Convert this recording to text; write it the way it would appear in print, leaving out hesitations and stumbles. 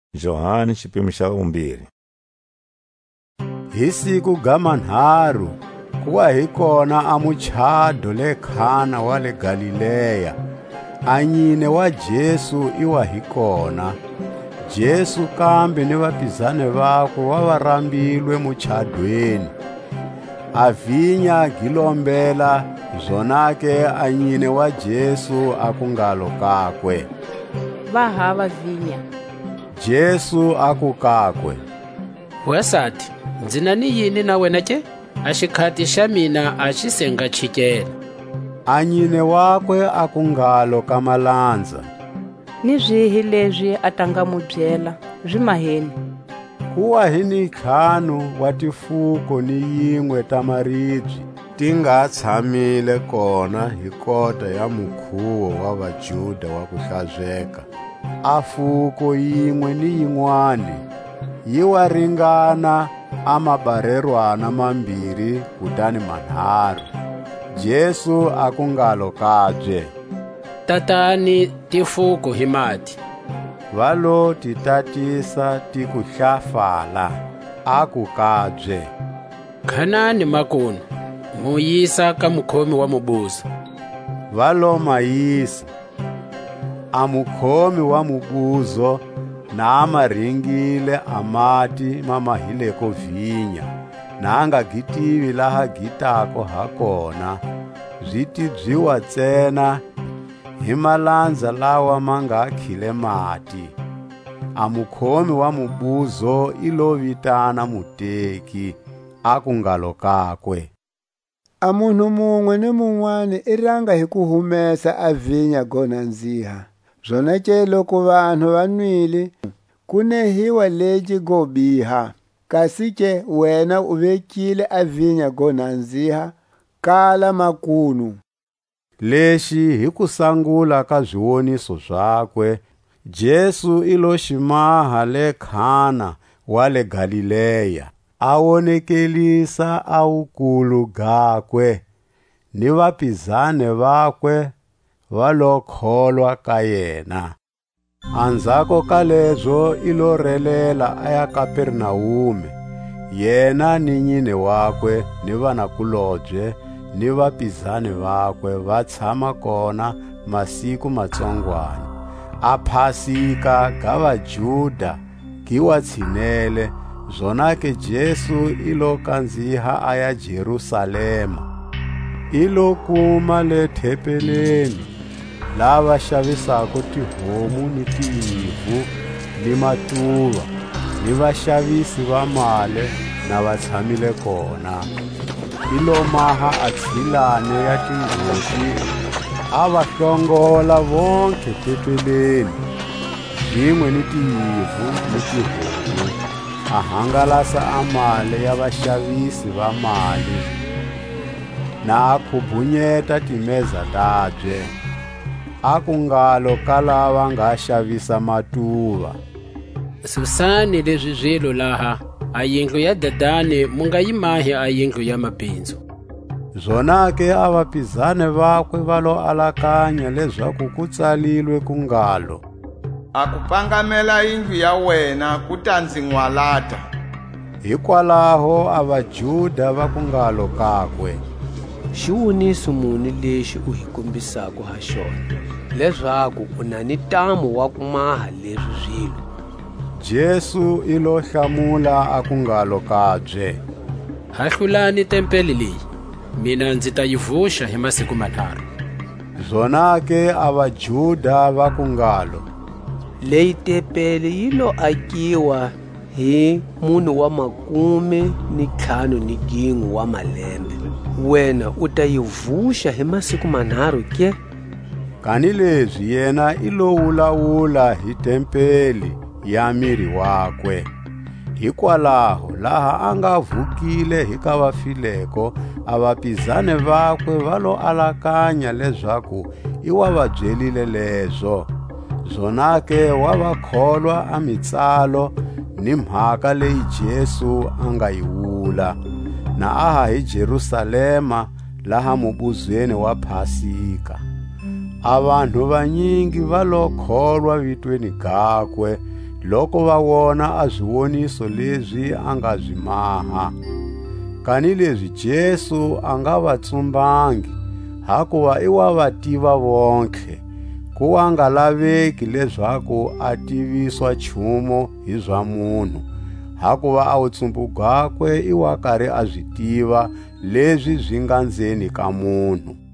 Johani xiphemu xa 2. Hi siku gamanharu kuwa hi kona amuchado le Khana wa le Galileya, anyine wa Jesu iwa hi kona. Jesu kambe ni vapizane vakwe wavarambilwe muchadweni. Avinya gilombela, zonake anyine wa Jesu akungalo kakwe, vahava vinya. Jesu akukakwe, wasati ndzina ni yini na wena ke? A xikhati xa mina a xi senga chikela. anyine wakwe akungalo kamalandza, Ni byihi lebyi a ta nga mu byela byi kuwa hi ni 5 wa tifuko ni yin'we ta maribye ti nga tshamile kona hi kota ya mukhuwo wa vaJuda wa ku hlatsweka. A fuko yin'we ni yin'wana yi wa ringana amabarerwana mambiri kutani manharu. Jesu akungalo kabye, Tatani tifuko hi mati. valo titatisa tikuhlafala. Akukabye, Khanani makunu muyisa ka mukhomi wa mubuso. valo mayisa. Amukhomi wa mubuzo na amaringile amati mamahileko vinya, na anga gitivi laha gitako hakona. Zvitibyiwa tsena hi malandza lawa manga khile mati. Amukhomi wa mubuzo ilo vitana muteki, akungalo kakwe, A munhu mungwe ni mun'wana i ranga hi ku humesa a vinya gonandziha. Zonake loko vanhu va nwile, ku nehiwa leci go biha. Kasi ke wena u vekile a vinya gonandziha kala makunu. lexi hi ku sangula ka zwiwoniso zwakwe, Jesu ilo ximaha le Khana wa le Galileya, a wonekelisa a wukulu gakwe, ni vapizane vakwe va lo kholwa ka yena. Andzhako ka lebyo ilo relela a ya Kaperinaume, yena ni nyine wakwe ni vanakulobye ni vapizane vakwe va tshama kona masiku matsongwana. A Phasika ga vaJuda gi wa tshinele, zonake Jesu ilo kandziha a ya Jerusalema. Ilo kuma le thepeleni lava xavisako tihomu ni tiyivu ni matuva, ni vaxavisi va male na va tshamile kona. Ilo maha atshilane ya tingoti, a va hlongola vonke thepeleni, zwin'we ni tiyivu ni tihomu. A hangalasa a male ya vaxavisi va mali, na a khubhunyeta timeza tabye. Akungalo ka lava nga xavisa matuva, Susani leswi zwilo laha a yindlu ya dadani mu nga yi mahi a yindlu ya mabindzu. zonake a vapizane vakwe va lo alakanya leswaku ku tsalilwe ku ngalo, A ku pangamela yindlu ya wena ku ta ndzi n'walata. hikwalaho a vaJuda va ku ngalo kakwe, Xiwoniso muni lexi u hi kombisaka ha xona leswaku u na ni ntamu wa ku maha leswi zwilo? Jesu ilo hlamula akungalo kabye, Hahlulani tempeli leyi, mina ndzi ta yi vuxa hi masiku manharhu. zonake a vaJuda va ku ngalo, Leyi tempeli yi lo akiwa hi munhu wa 15 wa malembe. Wena u ta yi vuxa hi masiku manharhu ke? kanileswi yena ilo wulawula hi tempeli ya miri wakwe. Hikwalaho laha a nga vhukile hi ka vafileko, a vapizane vakwe va lo alakanya leswaku i wa va byelile leswo. Zonake wa va kholwa a mitsalo ni mhaka leyi Jesu a nga yi wula, na aha hi Jerusalema laha mubuzweni wa Phasika. A vanhu vanyingi va lo kholwa vitweni gakwe, loko va wona a zwiwoniso leswi a nga byi maha. Kanileswi Jesu a nga va tsumbangi, hakuva I wa va tiva vontlhe, ku wa nga laveki leswaku a tiviswa nchumu hi bya munhu, hakuva a vutsumbu byakwe I wa karhi a byi tiva leswi byi nga ndzeni ka munhu.